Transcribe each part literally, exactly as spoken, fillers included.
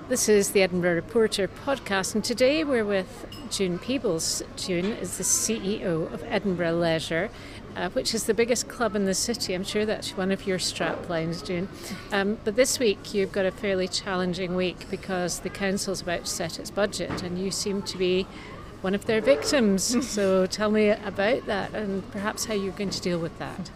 This is the Edinburgh Reporter podcast, and today we're with June Peebles. June is the C E O of Edinburgh Leisure, uh, which is the biggest club in the city. I'm sure that's one of your strap lines, June. Um, but this week you've got a fairly challenging week because the council's about to set its budget, and you seem to be one of their victims. So tell me about that and perhaps how you're going to deal with that.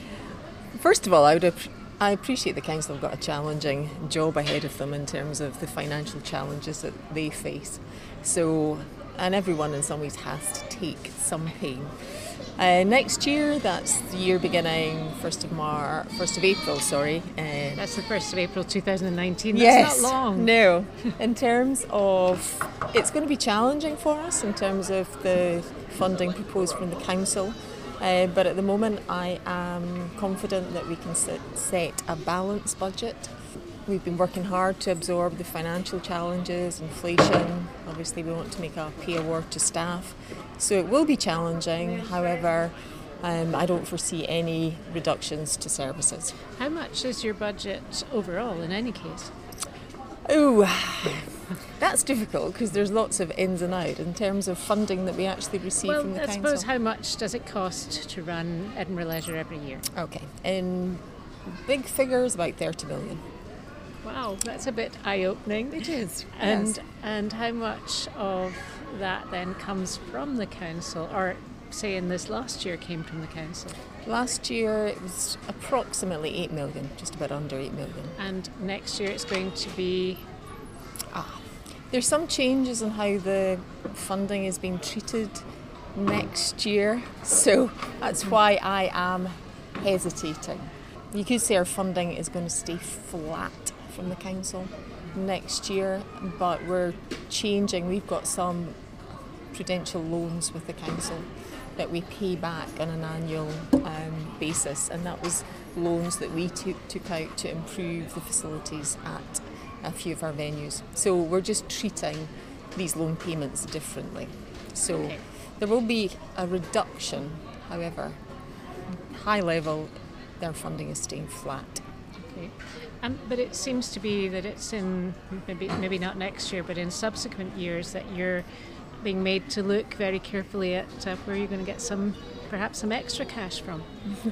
First of all, I would have I appreciate the council have got a challenging job ahead of them in terms of the financial challenges that they face. So, and everyone in some ways has to take some pain. Uh, next year, that's the year beginning first of Mar, first of April. Sorry. Uh, that's the first of April, two thousand nineteen. That's yes, not long. No. In terms of, it's going to be challenging for us in terms of the funding proposed from the council. Uh, but at the moment I am confident that we can set, set a balanced budget. We've been working hard to absorb the financial challenges, inflation. Obviously we want to make a pay award to staff. So it will be challenging, however um, I don't foresee any reductions to services. How much is your budget overall in any case? Oh, that's difficult because there's lots of ins and outs in terms of funding that we actually receive well, from the I council. suppose how much does it cost to run Edinburgh Leisure every year? Okay, in big figures, about thirty million. Wow, that's a bit eye-opening. It is. And yes. and how much of that then comes from the council, or say in this last year came from the council? Last year it was approximately eight million, just about under eight million. And next year it's going to be... Ah, there's some changes in how the funding is being treated next year, so that's why I am hesitating. You could say our funding is going to stay flat from the council next year, but we're changing. We've got some prudential loans with the council that we pay back on an annual um, basis, and that was loans that we took, took out to improve the facilities at a few of our venues. So we're just treating these loan payments differently. So okay. There will be a reduction, however, high level, their funding is staying flat. Okay. Um, but it seems to be that it's in, maybe maybe not next year, but in subsequent years that you're being made to look very carefully at uh, where you're going to get some, perhaps some extra cash from.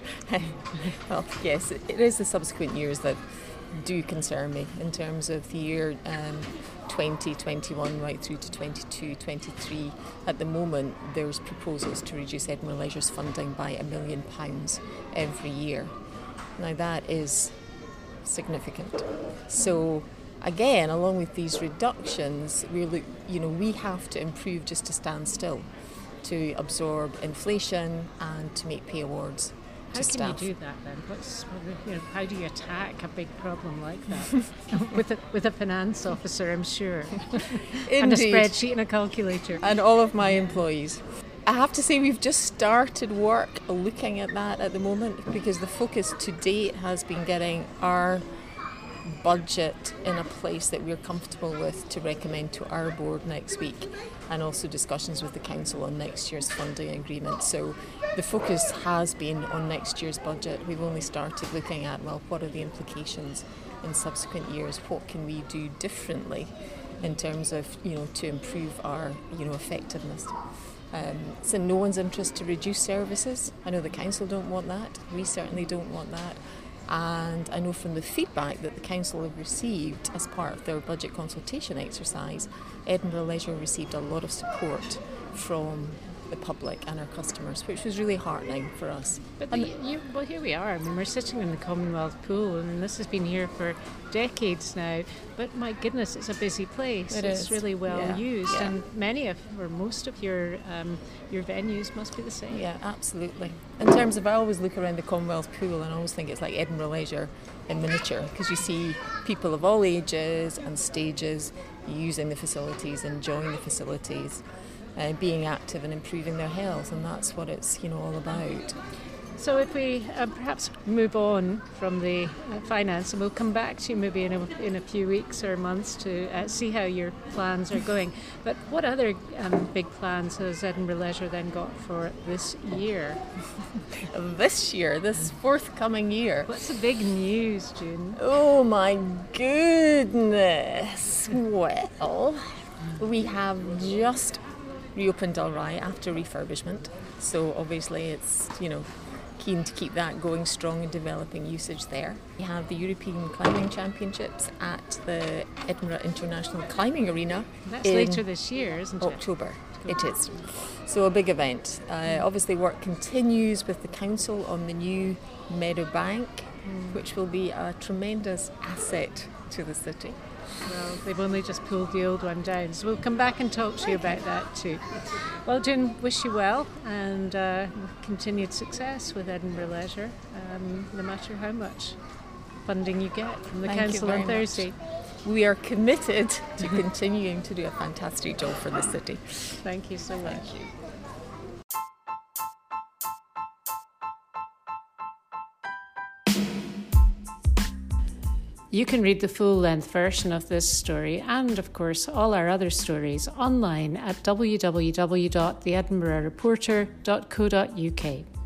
Well, yes, it is the subsequent years that do concern me in terms of the year um, twenty twenty-one right through to twenty-two twenty-three. At the moment, there's proposals to reduce Edinburgh Leisure's funding by a million pounds every year. Now that is significant. So again, along with these reductions, we look, you know, we have to improve just to stand still, to absorb inflation and to make pay awards How to can staff. you do that then? What's, you know, how do you attack a big problem like that? with, a, with a finance officer, I'm sure. And a spreadsheet and a calculator. And all of my employees. I have to say we've just started work looking at that at the moment because the focus to date has been getting our budget in a place that we're comfortable with to recommend to our board next week, and also discussions with the council on next year's funding agreement. So the focus has been on next year's budget. We've only started looking at, well, what are the implications in subsequent years? What can we do differently in terms of, you know, to improve our, you know, effectiveness? Um, it's in no one's interest to reduce services. I know the council don't want that. We certainly don't want that. And I know from the feedback that the council have received as part of their budget consultation exercise, Edinburgh Leisure received a lot of support from the public and our customers, which was really heartening for us. But the, you, well, here we are. I mean, we're sitting in the Commonwealth Pool, and this has been here for decades now. But my goodness, it's a busy place. It it's is. really well Yeah. used, Yeah. and many of, or most of your um, your venues must be the same. Yeah, absolutely. In terms of, I always look around the Commonwealth Pool and I always think it's like Edinburgh Leisure in miniature, because you see people of all ages and stages using the facilities, enjoying the facilities, uh, being active and improving their health, and that's what it's, you know, all about. So if we uh, perhaps move on from the uh, finance, and we'll come back to you maybe in a, in a few weeks or months to uh, see how your plans are going. But what other um, big plans has Edinburgh Leisure then got for this year? This year, this forthcoming year. What's the big news, June? Oh my goodness. Well, we have just reopened Dalry after refurbishment. So obviously it's, you know, keen to keep that going strong and developing usage there. We have the European Climbing Championships at the Edinburgh International Climbing Arena. That's later this year, isn't it? October. It is. So a big event. Uh, obviously work continues with the council on the new Meadow Bank, mm. which will be a tremendous asset to the city. Well, they've only just pulled the old one down, so we'll come back and talk to you about that too. Well, June, wish you well and uh, continued success with Edinburgh Leisure, um, no matter how much funding you get from the Thank council on Thursday. Much. We are committed to continuing to do a fantastic job for the city. Thank you so much. Thank you. You can read the full-length version of this story and, of course, all our other stories online at w w w dot the edinburgh reporter dot co dot u k.